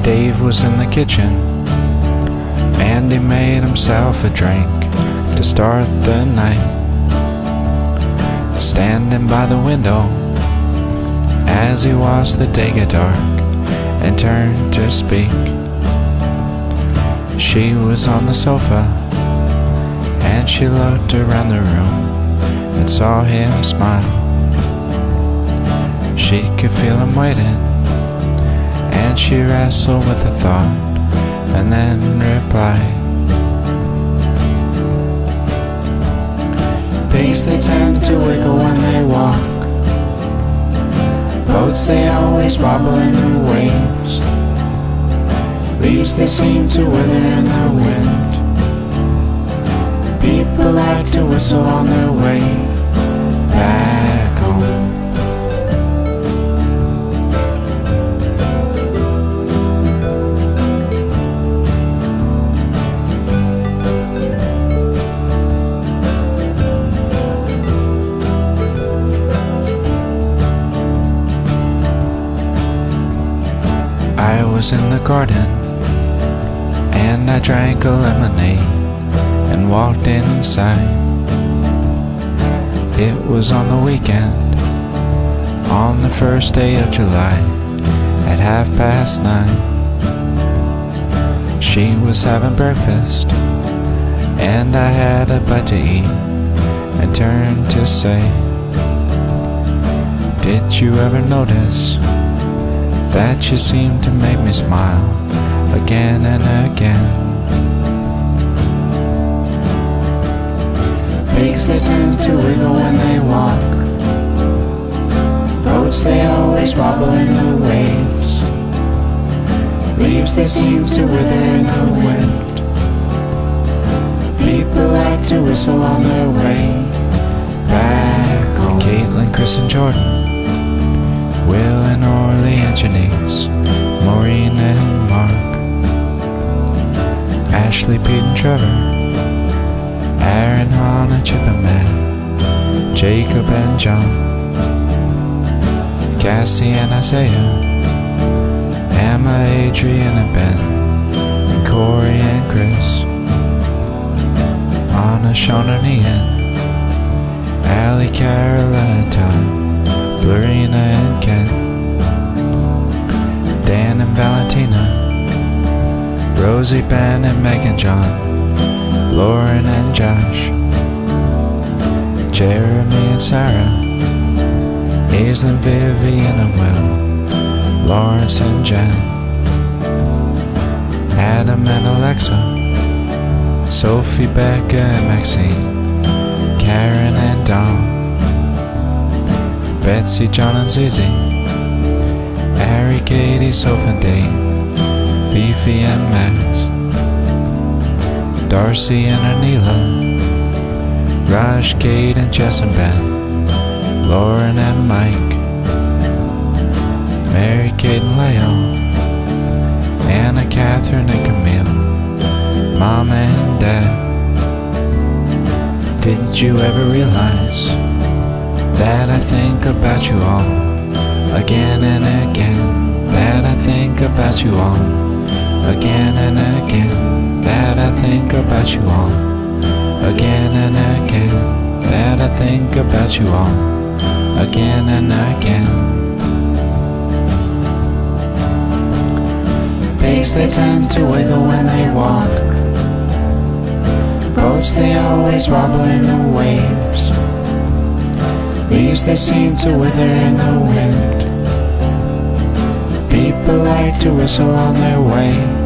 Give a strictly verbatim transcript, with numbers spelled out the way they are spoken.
Dave was in the kitchen, and he made himself a drink to start the night. Standing by the window as he watched the day get dark and turned to speak, she was on the sofa, and she looked around the room and saw him smile. She could feel him waiting, and she wrestled with the thought and then replied, pigs, they tend to wiggle when they walk. Boats, they always wobble in the waves. Leaves, they seem to wither in the wind. People like to whistle on their way back home. I was in the garden, and I drank a lemonade and walked inside. It was on the weekend, on the first day of July, at half past nine. She was having breakfast, and I had a bite to eat and turned to say, did you ever notice that you seem to make me smile again and again? Pigs, they tend to wiggle when they walk. Boats, they always wobble in the waves. Leaves, they seem to wither in the wind. People like to whistle on their way back home. Caitlin, Chris, and Jordan, Will and Orly and Janice, Maureen and Mark, Ashley, Pete, and Trevor, Aaron, Hannah, Chip, and Matt, Jacob and John, Cassie and Isaiah, Emma, Adrian, and Ben, and Corey and Chris, Anna, Sean, and Ian, Allie, Carola, and Todd, Lorena and Ken, Dan and Valentina, Rosie, Ben, and Meg and John, Lauren and Josh, Jeremy and Sarah, Aislinn, Vivian and Will, Lawrence and Jen, Adam and Alexa, Sophie, Becca and Maxine, Karen and Dawn, Betsy, John and Zizi, Ari, Katie, Soph and Dave, Beefy and Max, Darcy and Anila, Raj, Kate and Jess and Ben, Lauren and Mike, Mary, Kate and Leo, Anna, Catherine and Camille, Mom and Dad. Did you ever realize that I think about you all again and again? That I think about you all again and again. That I think about you all again and again. That I think about you all again and again. Pigs, they tend to wiggle when they walk. Boats, they always wobble in the waves. Leaves, they seem to wither in the wind. People like to whistle on their way